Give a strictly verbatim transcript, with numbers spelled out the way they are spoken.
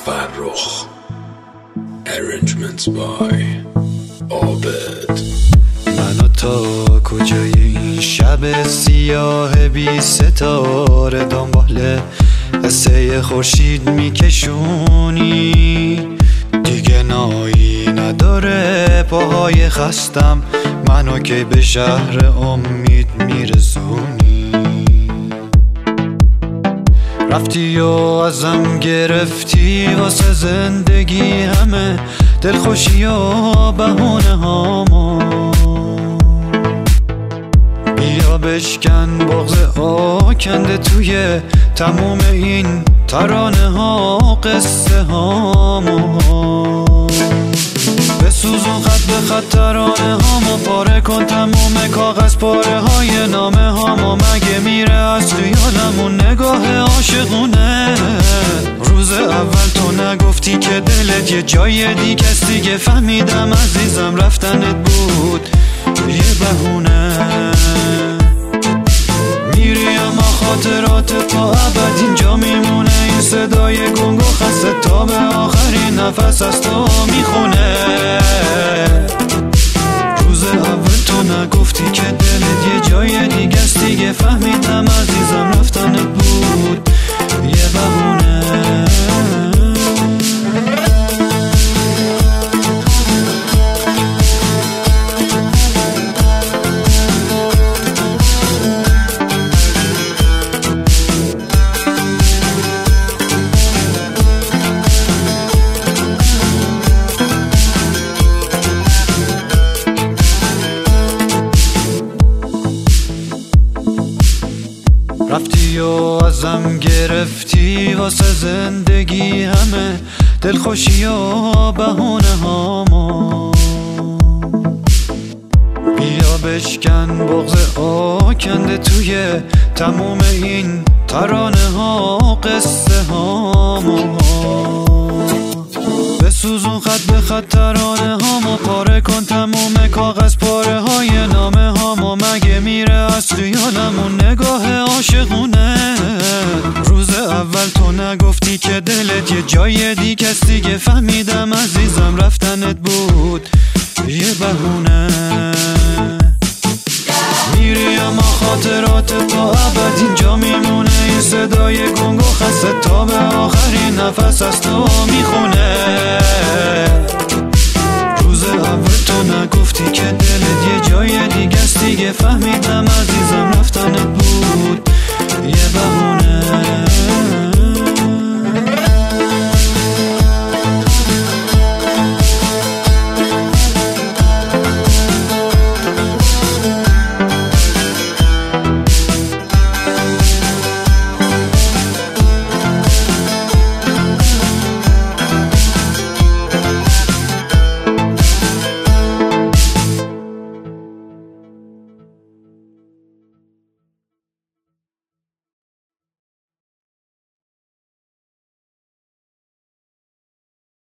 فرخ. Arrangements by عابد. منو تا کجای این شب سیاه بی ستاره دنبال قصه خورشید میکشونی؟ دیگه نایی نداره پاهای خستم، منو که به شهر امید میرسونی؟ رفتی و ازم گرفتی واسه زندگی همه دلخوشی و بهونه هامو. بیا بشکن بغض آکنده توی تموم این ترانه ها قصه هامو. بسوزون خط به خط ترانه هامو، پاره کن تموم کاغذ پاره های نامه هامو. مگه میره از خیالمون نگاه عاشقونه؟ روز اول تو نگفتی که دلت یه جای دیگه است، دیگه فهمیدم عزیزم رفتنت بود یه بهونه. میری اما خاطرات تا ابد اینجا میمونه، این صدای گنگ و خسته تا به آخرین نفس از تو میخونه. روز اول تو نگفتی که دلت یه جای دیگه است، دیگه فهمیدم عزیزم رفتنت بود یه بهونه. رفتی و ازم گرفتی واسه زندگی همه دلخوشی و بهونه هامو. بیا بشکن بغض آکنده توی تموم این ترانه ها قصه هامو. بسوزون خط به خط ترانه هامو، پاره کن تموم کاغذ پاره های نامه هامو. مگه میره از خیالمون نگاه عاشقونه؟ روز اول تو نگفتی که دلت یه جای دیگه است، دیگه فهمیدم عزیزم رفتنت بود یه بهونه. میری اما خاطرات تا ابد اینجا میمونه، این صدای گنگ و خسته تا به آخرین نفس از تو میخونه. روز اول تو نگفتی که دلت یه جای دیگه است، دیگه فهمیدم عزیزم رفتنت بود یه بهونه.